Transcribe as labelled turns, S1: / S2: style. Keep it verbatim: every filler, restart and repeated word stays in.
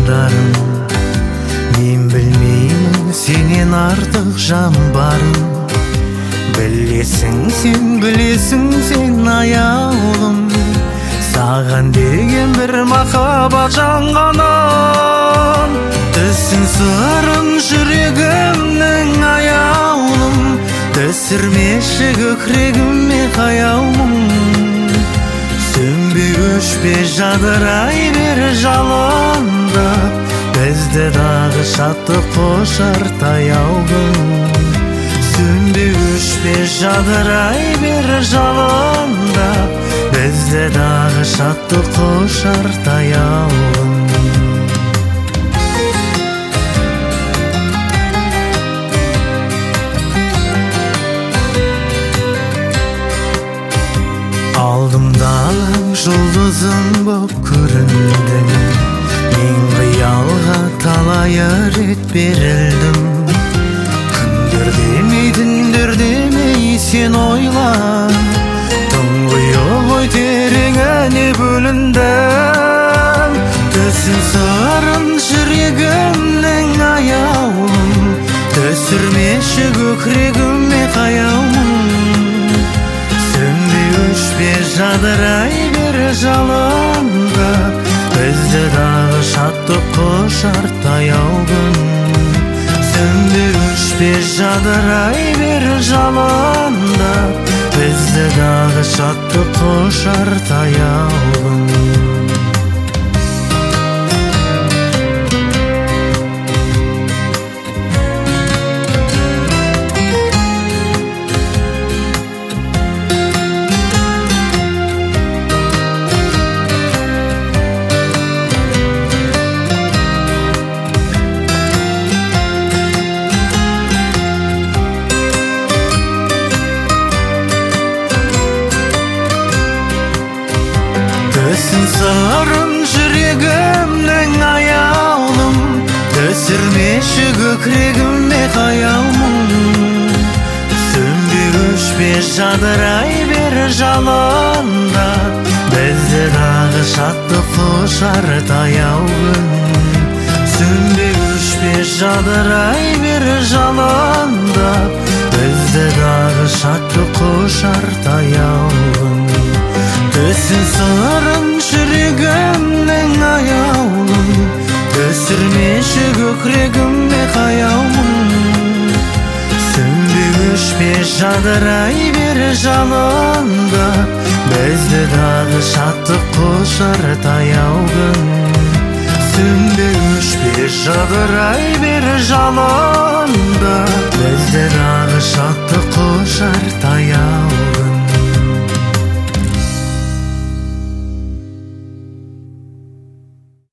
S1: жандарым. Мен білмеймін сенен артық жан барын. Білесің сен, білесің сен аяулым. Саған деген бір махаббат жанғанын. Түсін сырын жүрегімнің аяулым. Түсірмеші көкірегіме қаяумын. Сөнбе өшпе жадырай бер жалындап. Бізді дағы шаттық қошар таяу күн. Сөнбе өшпе жадырай бер жалындап. Бізді дағы шаттық қошар таяу күн. Алдымдағы жұлдызым боп көріндің. Мен қиялға талай рет берілдім. Күндер демей, түндер демей сен ойла. Тұңғиық ой тереңіне бөліндім. Түсін сырын жүрегімнің аяулым. Түсірмеші көкірегіме қаяумын. Сөнбе өшпе жадырай бер жалындап. Бізді дағы шаттық қошар таяу күн. Сөнбе өшпе жадырай бер жалындап. Бізді дағы шаттық қошар таяу күн. Түсін сырын жүрегімнің аяулым. Түсірмеші көкірегіме қаяумын. Сөнбе өшпе жадырай бер жалындап. Бізді дағы шаттық қошар таяу күн. Сөнбе өшпе жадырай бер жалындап. Бізді дағы шаттық қошар таяу күн. Түсін сырын жүрегімнің аяулым. Түсірмеші көкірегіме қаяумын. Сөнбе өшпе жадырай бер жалындап. Бізді дағы шаттық қошар таяу күн. Сөнбе өшпе жадырай бер жалындап. Бізді